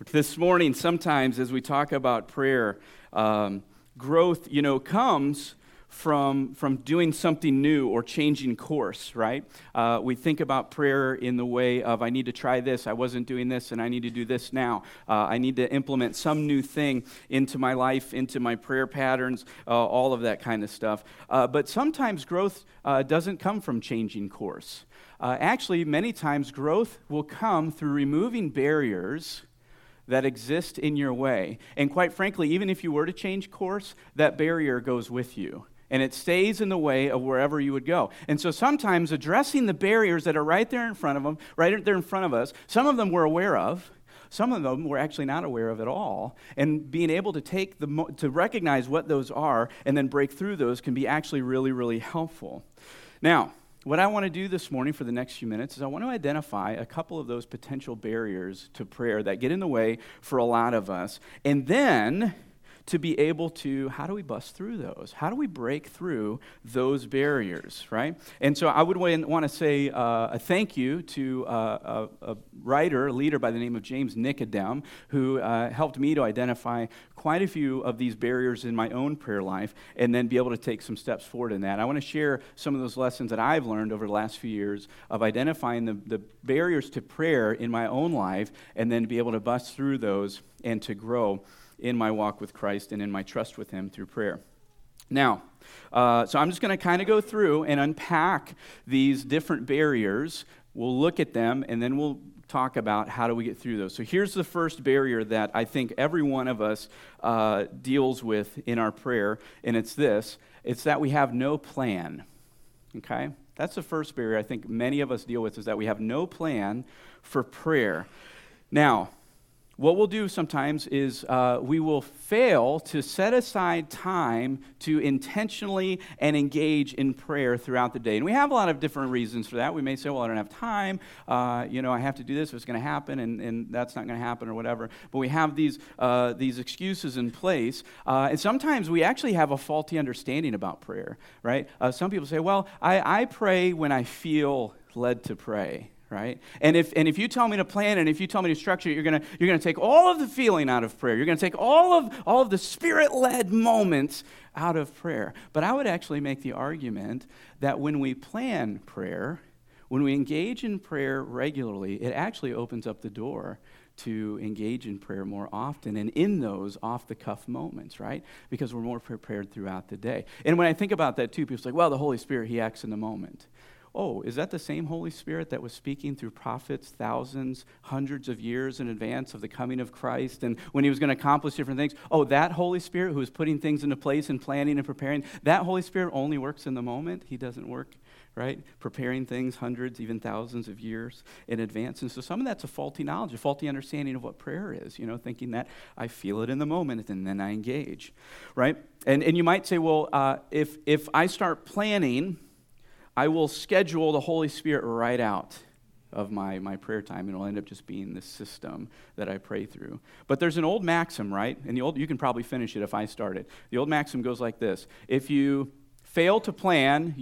This morning, sometimes as we talk about prayer, growth, comes from doing something new or changing course, right? We think about prayer in the way of, I need to try this, I wasn't doing this, and I need to do this now. I need to implement some new thing into my life, into my prayer patterns, all of that kind of stuff. But sometimes growth doesn't come from changing course. Actually, many times growth will come through removing barriers that exist in your way. And quite frankly, even if you were to change course, that barrier goes with you. And it stays in the way of wherever you would go. And so sometimes addressing the barriers that are right there in front of us, some of them we're aware of, some of them we're actually not aware of at all. And being able to to recognize what those are and then break through those can be actually really, really helpful. Now, what I want to do this morning for the next few minutes is I want to identify a couple of those potential barriers to prayer that get in the way for a lot of us. And then to be able to, how do we bust through those? How do we break through those barriers, right? And so I would want to say a thank you to a leader by the name of James Nicodem, who helped me to identify quite a few of these barriers in my own prayer life and then be able to take some steps forward in that. I want to share some of those lessons that I've learned over the last few years of identifying the barriers to prayer in my own life and then be able to bust through those and to grow in my walk with Christ and in my trust with Him through prayer. Now, so I'm just going to kind of go through and unpack these different barriers. We'll look at them, and then we'll talk about how do we get through those. So here's the first barrier that I think every one of us deals with in our prayer, and it's this. It's that we have no plan, okay? That's the first barrier I think many of us deal with, is that we have no plan for prayer. Now, what we'll do sometimes is we will fail to set aside time to intentionally and engage in prayer throughout the day. And we have a lot of different reasons for that. We may say, well, I don't have time. I have to do this if it's going to happen, and that's not going to happen or whatever. But we have these excuses in place. And sometimes we actually have a faulty understanding about prayer, right? Some people say, well, I pray when I feel led to pray. Right? And if you tell me to plan and if you tell me to structure it, you're gonna take all of the feeling out of prayer. You're gonna take all of the Spirit-led moments out of prayer. But I would actually make the argument that when we plan prayer, when we engage in prayer regularly, it actually opens up the door to engage in prayer more often and in those off-the-cuff moments, right? Because we're more prepared throughout the day. And when I think about that too, people say, well, the Holy Spirit, He acts in the moment. Oh, is that the same Holy Spirit that was speaking through prophets thousands, hundreds of years in advance of the coming of Christ and when He was going to accomplish different things? Oh, that Holy Spirit who is putting things into place and planning and preparing, that Holy Spirit only works in the moment. He doesn't work, right? Preparing things hundreds, even thousands of years in advance. And so some of that's a faulty knowledge, a faulty understanding of what prayer is, thinking that I feel it in the moment and then I engage, right? And you might say, well, if I start planning, I will schedule the Holy Spirit right out of my prayer time, and it'll end up just being this system that I pray through. But there's an old maxim, right? And you can probably finish it if I start it. The old maxim goes like this. If you fail to plan,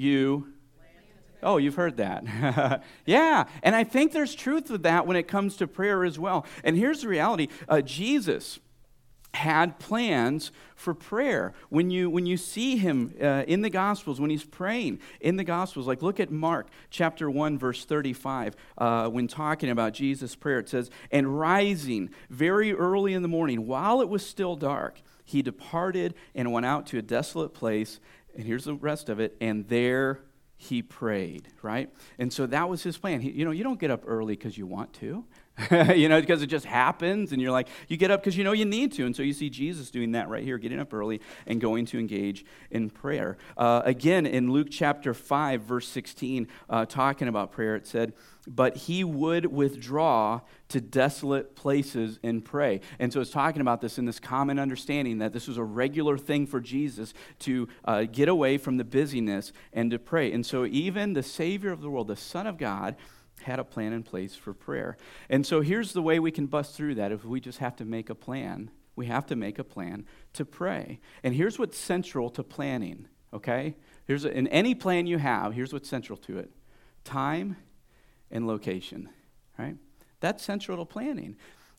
Oh, you've heard that. Yeah, and I think there's truth with that when it comes to prayer as well. And here's the reality. Jesus had plans for prayer. When you see Him in the Gospels, when He's praying in the Gospels, like look at Mark chapter 1, verse 35, when talking about Jesus' prayer, it says, and rising very early in the morning, while it was still dark, He departed and went out to a desolate place, and here's the rest of it, and there He prayed, right? And so that was His plan. You don't get up early because you want to. Because it just happens, and you get up because you need to. And so you see Jesus doing that right here, getting up early and going to engage in prayer. Again, in Luke chapter 5, verse 16, talking about prayer, it said, but He would withdraw to desolate places and pray. And so it's talking about this in this common understanding that this was a regular thing for Jesus to get away from the busyness and to pray. And so even the Savior of the world, the Son of God, had a plan in place for prayer. And so here's the way we can bust through that. If we just have to make a plan, we have to make a plan to pray. And here's what's central to planning, okay? In any plan you have, here's what's central to it. Time and location, right? That's central to planning.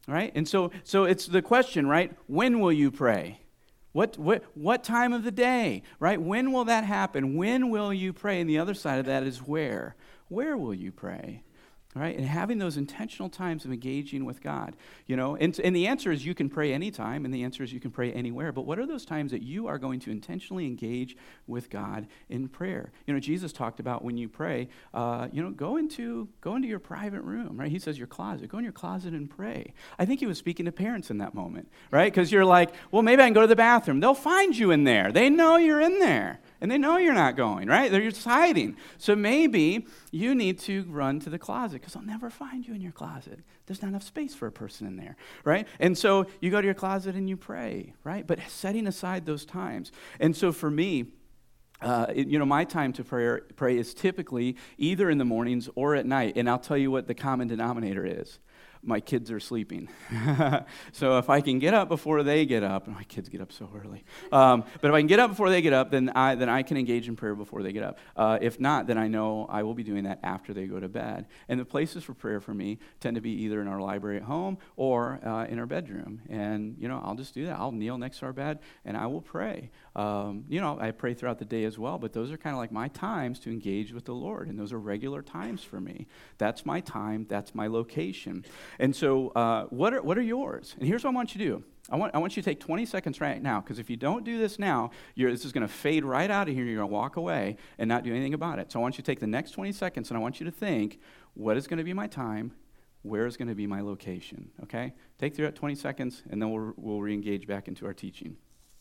right? And so it's the question, right? When will you pray? What time of the day, right? When will that happen? When will you pray? And the other side of that is where. Where will you pray? Right? And having those intentional times of engaging with God, and the answer is you can pray anytime, and the answer is you can pray anywhere. But what are those times that you are going to intentionally engage with God in prayer? Jesus talked about when you pray, go into your private room, right? He says your closet. Go in your closet and pray. I think he was speaking to parents in that moment, right? Because you're like, well, maybe I can go to the bathroom. They'll find you in there. They know you're in there. And they know you're not going, right? They're just hiding. So maybe you need to run to the closet because they'll never find you in your closet. There's not enough space for a person in there, right? And so you go to your closet and you pray, right? But setting aside those times. And so for me, my time to pray is typically either in the mornings or at night. And I'll tell you what the common denominator is. My kids are sleeping. So if I can get up before they get up, and my kids get up so early, but if I can get up before they get up, then I can engage in prayer before they get up. If not, then I know I will be doing that after they go to bed. And the places for prayer for me tend to be either in our library at home or in our bedroom. And, I'll just do that. I'll kneel next to our bed, and I will pray. I pray throughout the day as well, but those are kind of like my times to engage with the Lord, and those are regular times for me. That's my time. That's my location. And so what are yours? And here's what I want you to do. I want you to take 20 seconds right now, because if you don't do this now, this is going to fade right out of here. You're going to walk away and not do anything about it. So I want you to take the next 20 seconds, and I want you to think, what is going to be my time? Where is going to be my location? Okay? Take through that 20 seconds, and then we'll re-engage back into our teaching.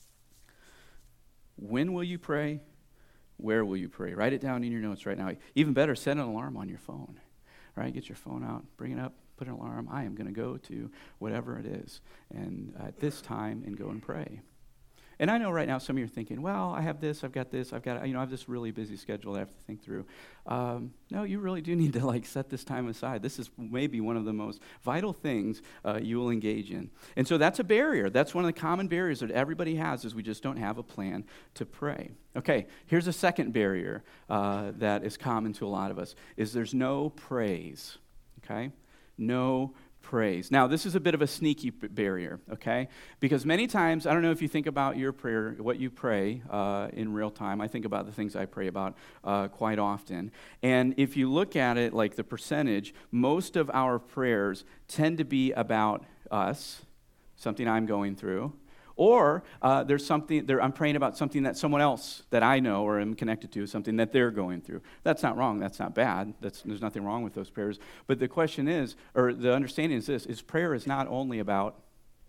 When will you pray? Where will you pray? Write it down in your notes right now. Even better, set an alarm on your phone. All right? Get your phone out, bring it up. Put an alarm. I am going to go to whatever it is and at this time and go and pray. And I know right now some of you are thinking, well, I have this, I've got this, I have this really busy schedule that I have to think through. No, you really do need to set this time aside. This is maybe one of the most vital things you will engage in. And so that's a barrier. That's one of the common barriers that everybody has, is we just don't have a plan to pray. Okay, here's a second barrier that is common to a lot of us, is there's no praise. Okay? No praise. Now, this is a bit of a sneaky barrier, okay? Because many times, I don't know if you think about your prayer, what you pray in real time. I think about the things I pray about quite often. And if you look at it like the percentage, most of our prayers tend to be about us, something I'm going through. Or there's something I'm praying about something that someone else that I know or am connected to, something that they're going through. That's not wrong. That's not bad. There's nothing wrong with those prayers. But the question is, or the understanding is this: is prayer is not only about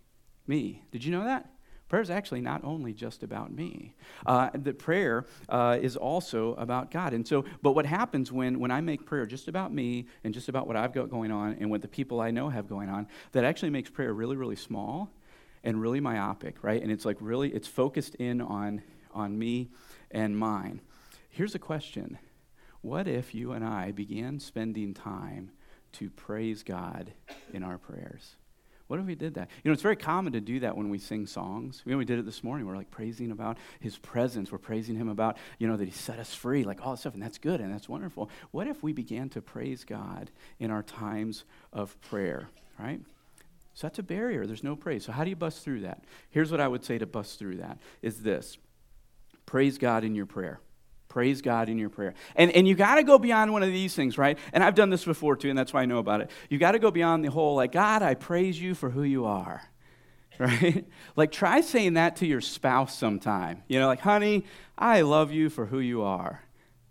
me. Did you know that? Prayer is actually not only just about me. The prayer is also about God. And so, but what happens when I make prayer just about me and just about what I've got going on and what the people I know have going on, that actually makes prayer really, really small and really myopic, right? And it's it's focused in on me and mine. Here's a question. What if you and I began spending time to praise God in our prayers? What if we did that? It's very common to do that when we sing songs. We did it this morning. We're praising about his presence. We're praising him about, that he set us free, all that stuff, and that's good and that's wonderful. What if we began to praise God in our times of prayer, right? So that's a barrier. There's no praise. So how do you bust through that? Here's what I would say to bust through that is this. Praise God in your prayer. Praise God in your prayer. And you got to go beyond one of these things, right? And I've done this before too, and that's why I know about it. You got to go beyond the whole, God, I praise you for who you are, right? Try saying that to your spouse sometime. Honey, I love you for who you are.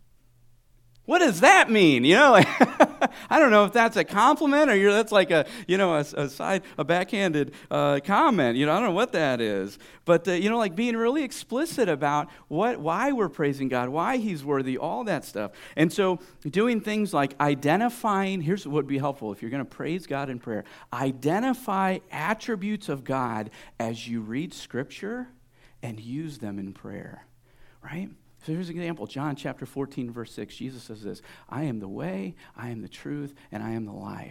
What does that mean? I don't know if that's a compliment or that's a backhanded comment. I don't know what that is. But, being really explicit about why we're praising God, why he's worthy, all that stuff. And so doing things like identifying, here's what would be helpful if you're going to praise God in prayer. Identify attributes of God as you read Scripture and use them in prayer, right? So here's an example. John chapter 14, verse 6, Jesus says this: I am the way, I am the truth, and I am the life.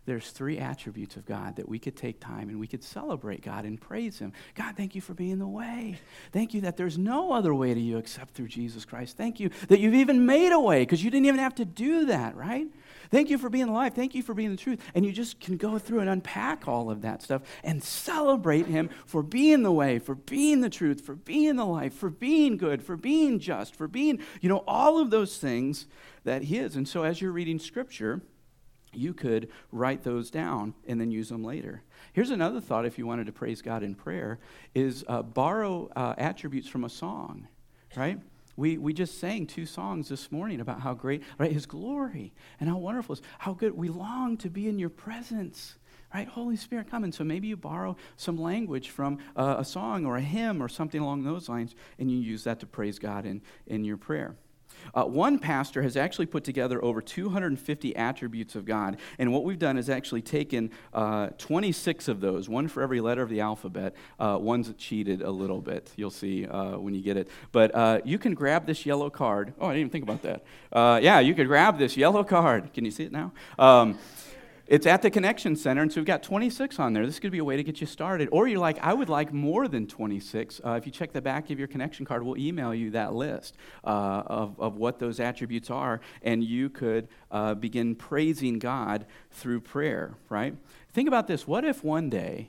there's 3 attributes of God that we could take time and we could celebrate God and praise him. God, thank you for being the way. Thank you that there's no other way to you except through Jesus Christ. Thank you that you've even made a way because you didn't even have to do that, right? Thank you for being alive. Thank you for being the truth. And you just can go through and unpack all of that stuff and celebrate him for being the way, for being the truth, for being the life, for being good, for being just, for being, all of those things that he is. And so as you're reading Scripture, you could write those down and then use them later. Here's another thought if you wanted to praise God in prayer, is borrow attributes from a song, right? We just sang 2 songs this morning about how great, right, his glory and how wonderful it is, how good we long to be in your presence, right? Holy Spirit, come. And so maybe you borrow some language from a song or a hymn or something along those lines, and you use that to praise God in your prayer. One pastor has actually put together over 250 attributes of God, and what we've done is actually taken 26 of those, one for every letter of the alphabet. One's cheated a little bit, you'll see when you get it. But you can grab this yellow card. Oh, I didn't even think about that. Yeah, you could grab this yellow card. Can you see it now? It's at the Connection Center, and so we've got 26 on there. This could be a way to get you started. Or you're like, I would like more than 26. If you check the back of your connection card, we'll email you that list of what those attributes are, and you could begin praising God through prayer, right? Think about this. What if one day,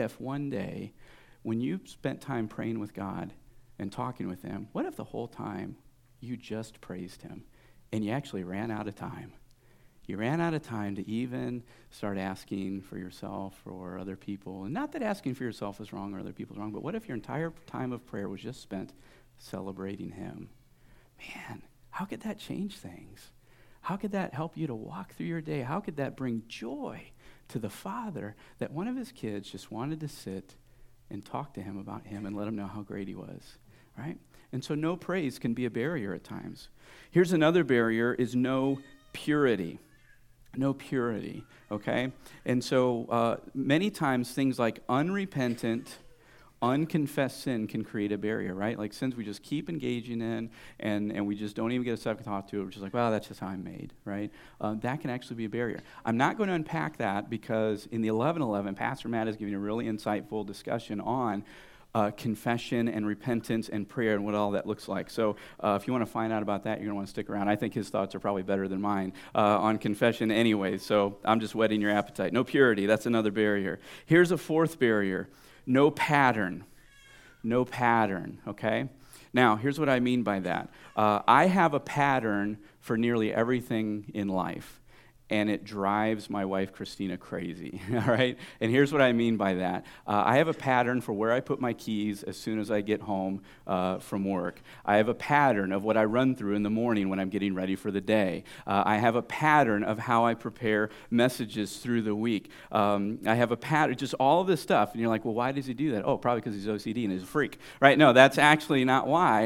when you spent time praying with God and talking with him, what if the whole time you just praised him and you actually ran out of time? You ran out of time to even start asking for yourself or other people. And not that asking for yourself is wrong or other people is wrong, but what if your entire time of prayer was just spent celebrating him? Man, how could that change things? How could that help you to walk through your day? How could that bring joy to the father that one of his kids just wanted to sit and talk to him about him and let him know how great he was, right? And so no praise can be a barrier at times. Here's another barrier is no purity. No purity, okay? And so many times things like unrepentant, unconfessed sin can create a barrier, right? Like sins we just keep engaging in and we just don't even get a second thought to it. We're just like, well, that's just how I'm made, right? That can actually be a barrier. I'm not going to unpack that because in the 11:11, Pastor Matt is giving a really insightful discussion on confession and repentance and prayer and what all that looks like. So if you want to find out about that, you're going to want to stick around. I think his thoughts are probably better than mine on confession anyway, so I'm just whetting your appetite. No purity, that's another barrier. Here's a 4th barrier. No pattern. No pattern, okay? Now, here's what I mean by that. I have a pattern for nearly everything in life. And it drives my wife, Christina, crazy, all right? And here's what I mean by that. I have a pattern for where I put my keys as soon as I get home from work. I have a pattern of what I run through in the morning when I'm getting ready for the day. I have a pattern of how I prepare messages through the week. I have a pattern, just all of this stuff. And you're like, well, why does he do that? Oh, probably because he's OCD and he's a freak, right? No, that's actually not why.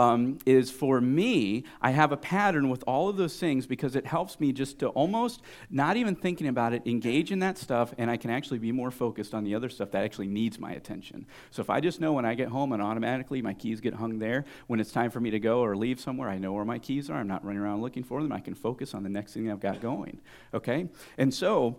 Is for me, I have a pattern with all of those things because it helps me just to almost not even thinking about it, engage in that stuff, and I can actually be more focused on the other stuff that actually needs my attention. So if I just know when I get home and automatically my keys get hung there, when it's time for me to go or leave somewhere, I know where my keys are. I'm not running around looking for them. I can focus on the next thing I've got going, okay? And so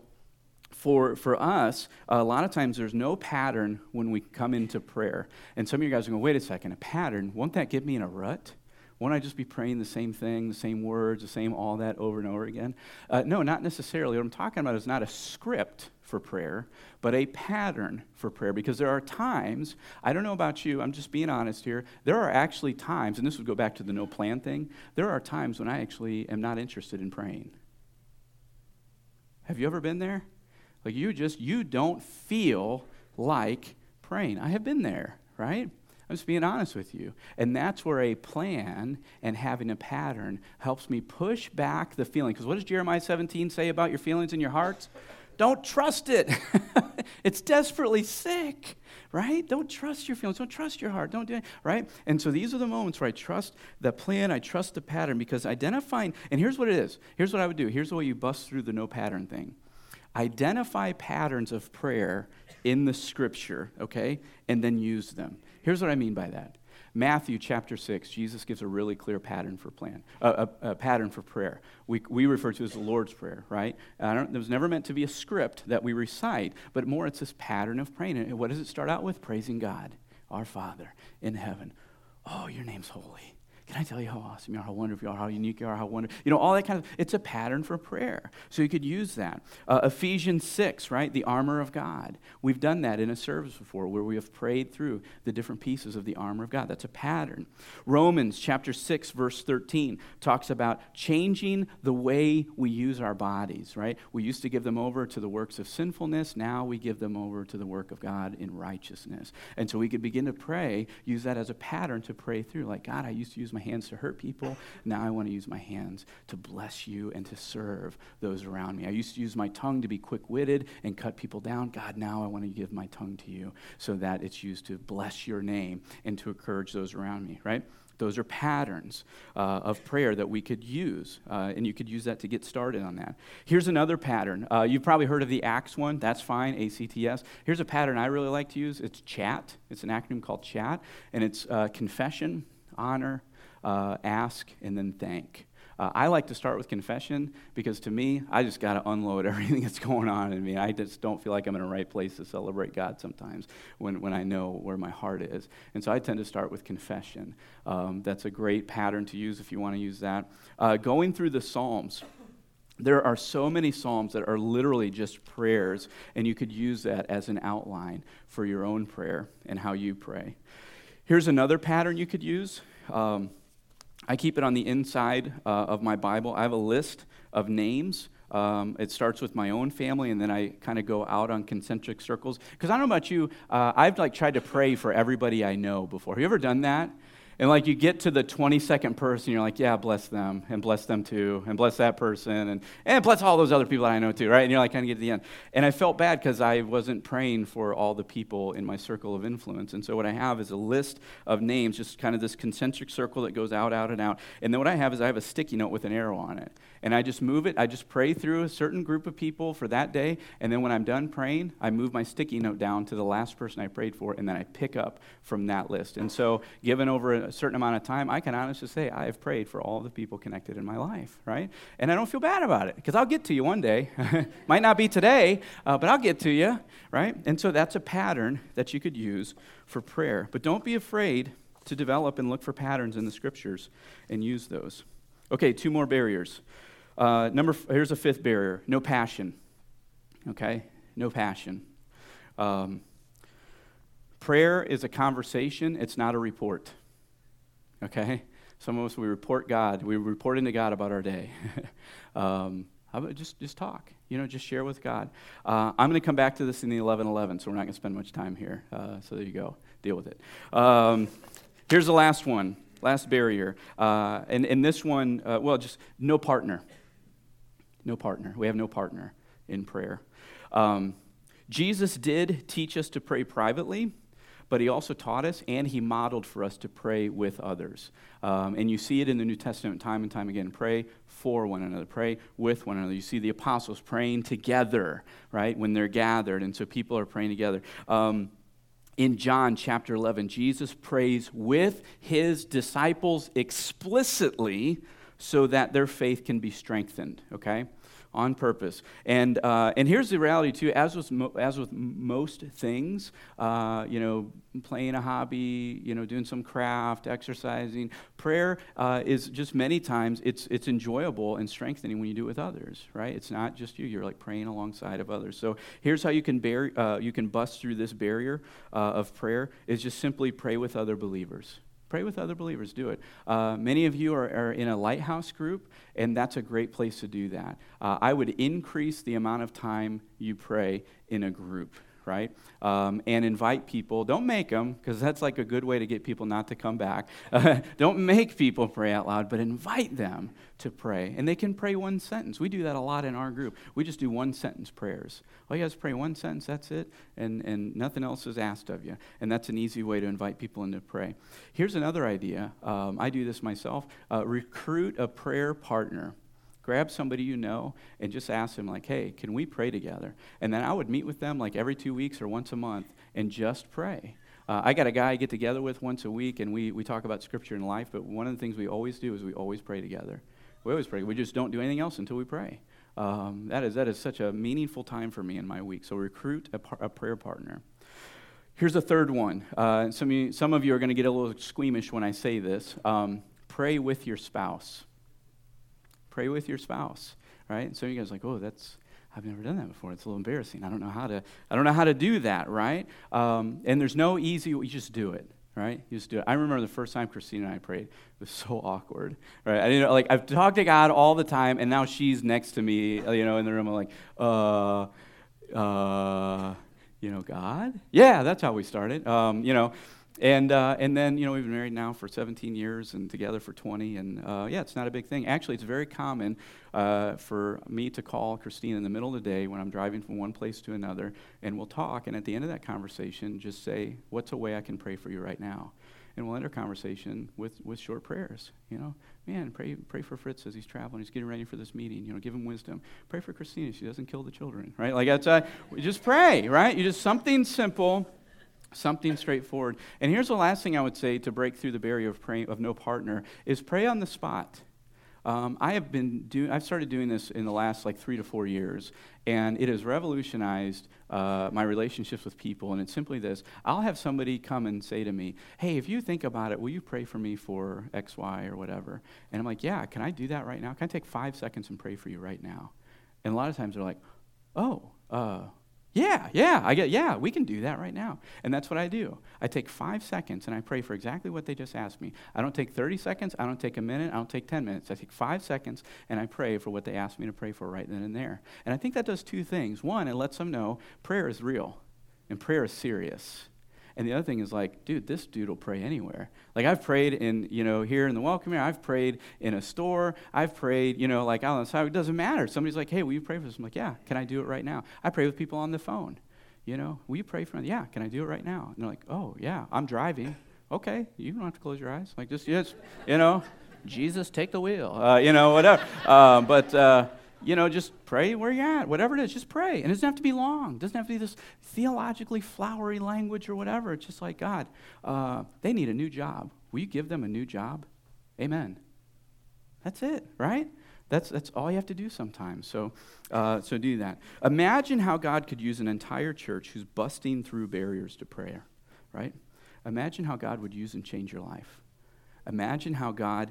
for us, a lot of times there's no pattern when we come into prayer. And some of you guys are going, wait a second, a pattern? Won't that get me in a rut? Won't I just be praying the same thing, the same words, the same all that over and over again? No, not necessarily. What I'm talking about is not a script for prayer, but a pattern for prayer. Because there are times, I don't know about you, I'm just being honest here, there are actually times, and this would go back to the no plan thing, there are times when I actually am not interested in praying. Have you ever been there? Like you don't feel like praying. I have been there, right? I'm just being honest with you. And that's where a plan and having a pattern helps me push back the feeling. Because what does Jeremiah 17 say about your feelings in your hearts? Don't trust it. It's desperately sick, right? Don't trust your feelings. Don't trust your heart. Don't do it, right? And so these are the moments where I trust the plan. I trust the pattern because identifying, and here's what it is. Here's what I would do. Here's the way you bust through the no pattern thing. Identify patterns of prayer in the Scripture, okay, and then use them. Here's what I mean by that. Matthew chapter 6, Jesus gives a really clear pattern for a pattern for prayer. We refer to it as the Lord's Prayer, right? It was never meant to be a script that we recite, but more it's this pattern of praying. And what does it start out with? Praising God, our Father in heaven. Oh, your name's holy. Can I tell you how awesome you are, how wonderful you are, how unique you are, how wonderful, all that kind of, it's a pattern for prayer. So you could use that. Ephesians 6, right, the armor of God. We've done that in a service before where we have prayed through the different pieces of the armor of God. That's a pattern. Romans chapter 6, verse 13 talks about changing the way we use our bodies, right? We used to give them over to the works of sinfulness. Now we give them over to the work of God in righteousness. And so we could begin to pray, use that as a pattern to pray through. Like, God, I used to use my hands to hurt people. Now I want to use my hands to bless you and to serve those around me. I used to use my tongue to be quick-witted and cut people down. God, now I want to give my tongue to you so that it's used to bless your name and to encourage those around me, right? Those are patterns of prayer that we could use, and you could use that to get started on that. Here's another pattern. You've probably heard of the ACTS one. That's fine, ACTS. Here's a pattern I really like to use. It's CHAT. It's an acronym called CHAT, and it's confession, honor, ask, and then thank. I like to start with confession because to me, I just got to unload everything that's going on in me. I just don't feel like I'm in the right place to celebrate God sometimes when I know where my heart is. And so I tend to start with confession. That's a great pattern to use if you want to use that. Going through the Psalms. There are so many Psalms that are literally just prayers, and you could use that as an outline for your own prayer and how you pray. Here's another pattern you could use. I keep it on the inside of my Bible. I have a list of names. It starts with my own family, and then I kind of go out on concentric circles. Because I don't know about you, I've tried to pray for everybody I know before. Have you ever done that? And you get to the 22nd person, you're like, yeah, bless them too, and bless that person, and bless all those other people that I know too, right? And you're kind of get to the end. And I felt bad because I wasn't praying for all the people in my circle of influence. And so what I have is a list of names, just kind of this concentric circle that goes out, out, and out. And then what I have is I have a sticky note with an arrow on it. And I just move it. I just pray through a certain group of people for that day. And then when I'm done praying, I move my sticky note down to the last person I prayed for, and then I pick up from that list. And so given over a certain amount of time, I can honestly say I have prayed for all the people connected in my life, right? And I don't feel bad about it because I'll get to you one day. Might not be today, but I'll get to you, right? And so that's a pattern that you could use for prayer. But don't be afraid to develop and look for patterns in the Scriptures and use those. Okay, 2 more barriers. Here's a 5th barrier, no passion. Okay, no passion. Prayer is a conversation, it's not a report. Okay? Some of us, we report into God about our day. How about just talk? Just share with God. I'm going to come back to this in the 11:11, so we're not going to spend much time here. So there you go. Deal with it. Here's the last one, last barrier. And this one, just no partner. No partner. We have no partner in prayer. Jesus did teach us to pray privately, but he also taught us and he modeled for us to pray with others. And you see it in the New Testament time and time again. Pray for one another. Pray with one another. You see the apostles praying together, right, when they're gathered. And so people are praying together. In John chapter 11, Jesus prays with his disciples explicitly so that their faith can be strengthened, okay? On purpose. And here's the reality too, as with most things, playing a hobby, doing some craft, exercising, prayer is just many times, it's enjoyable and strengthening when you do it with others, right? It's not just you're praying alongside of others. So here's how you can bust through this barrier of prayer, is just simply pray with other believers. Pray with other believers. Do it. Many of you are in a Lighthouse group, and that's a great place to do that. I would increase the amount of time you pray in a group, right? And invite people. Don't make them, because that's a good way to get people not to come back. Don't make people pray out loud, but invite them to pray. And they can pray one sentence. We do that a lot in our group. We just do one sentence prayers. All you guys pray one sentence, that's it, and nothing else is asked of you. And that's an easy way to invite people in to pray. Here's another idea. I do this myself. Recruit a prayer partner. Grab somebody you know and just ask them, hey, can we pray together? And then I would meet with them every 2 weeks or once a month and just pray. I got a guy I get together with once a week, and we talk about Scripture and life, but one of the things we always do is we always pray together. We always pray. We just don't do anything else until we pray. That is such a meaningful time for me in my week. So recruit a prayer partner. Here's a third one. Some of you are going to get a little squeamish when I say this. Pray with your spouse. Pray with your spouse, right? And so you guys are like, oh, I've never done that before. It's a little embarrassing. I don't know how to do that, right? And there's no easy. You just do it, right? You just do it. I remember the first time Christina and I prayed. It was so awkward, right? I didn't I've talked to God all the time, and now she's next to me, in the room. I'm like, God? Yeah, that's how we started, And then, we've been married now for 17 years and together for 20, and it's not a big thing. Actually, it's very common for me to call Christine in the middle of the day when I'm driving from one place to another, and we'll talk, and at the end of that conversation, just say, what's a way I can pray for you right now? And we'll end our conversation with short prayers, Man, pray for Fritz as he's traveling. He's getting ready for this meeting. Give him wisdom. Pray for Christina. She doesn't kill the children, right? We just pray, right? You just something simple, something straightforward. And here's the last thing I would say to break through the barrier of no partner is pray on the spot. I've started doing this in the last 3 to 4 years, and it has revolutionized my relationships with people. And it's simply this: I'll have somebody come and say to me, "Hey, if you think about it, will you pray for me for X, Y, or whatever?" And I'm like, "Yeah, can I do that right now? Can I take 5 seconds and pray for you right now?" And a lot of times they're like, "Oh, yeah, we can do that right now." And that's what I do. I take 5 seconds and I pray for exactly what they just asked me. I don't take 30 seconds, I don't take a minute, I don't take 10 minutes. I take 5 seconds and I pray for what they asked me to pray for right then and there. And I think that does two things. One, it lets them know prayer is real and prayer is serious. And the other thing is dude, this dude will pray anywhere. I've prayed in, here in the welcome area. I've prayed in a store. I've prayed, out on the side. It doesn't matter. Somebody's like, "Hey, will you pray for this?" I'm like, "Yeah, can I do it right now?" I pray with people on the phone. Will you pray for me? "Yeah, can I do it right now?" And they're like, "Oh, yeah, I'm driving." "Okay, you don't have to close your eyes." Jesus, take the wheel. Whatever. Just pray where you're at. Whatever it is, just pray. And it doesn't have to be long. It doesn't have to be this theologically flowery language or whatever. It's just like, God, they need a new job. Will you give them a new job? Amen. That's it, right? That's all you have to do sometimes. So do that. Imagine how God could use an entire church who's busting through barriers to prayer, right? Imagine how God would use and change your life. Imagine how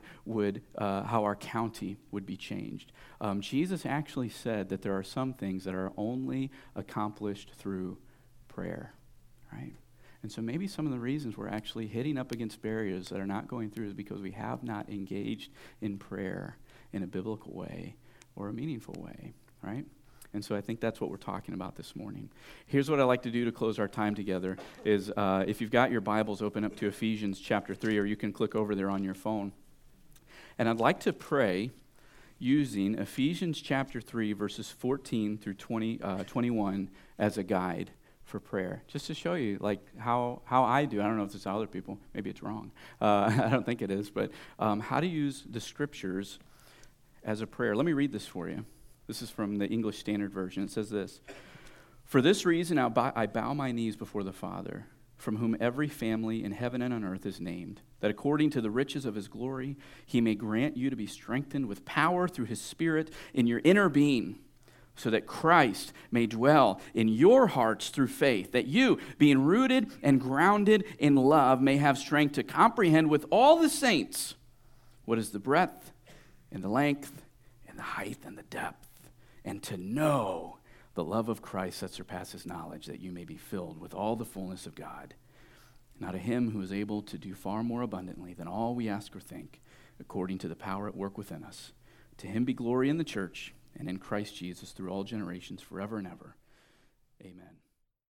how our county would be changed. Jesus actually said that there are some things that are only accomplished through prayer, right? And so maybe some of the reasons we're actually hitting up against barriers that are not going through is because we have not engaged in prayer in a biblical way or a meaningful way, right? And so I think that's what we're talking about this morning. Here's what I like to do to close our time together is if you've got your Bibles, open up to Ephesians chapter 3, or you can click over there on your phone. And I'd like to pray using Ephesians chapter 3, verses 14 through 21 as a guide for prayer, just to show you how I do. I don't know if it's how other people, maybe it's wrong. I don't think it is, but how to use the scriptures as a prayer. Let me read this for you. This is from the English Standard Version. It says this: "For this reason I bow my knees before the Father, from whom every family in heaven and on earth is named, that according to the riches of his glory he may grant you to be strengthened with power through his Spirit in your inner being, so that Christ may dwell in your hearts through faith, that you, being rooted and grounded in love, may have strength to comprehend with all the saints what is the breadth and the length and the height and the depth, and to know the love of Christ that surpasses knowledge, that you may be filled with all the fullness of God. Now to him who is able to do far more abundantly than all we ask or think, according to the power at work within us, to him be glory in the church and in Christ Jesus through all generations, forever and ever. Amen."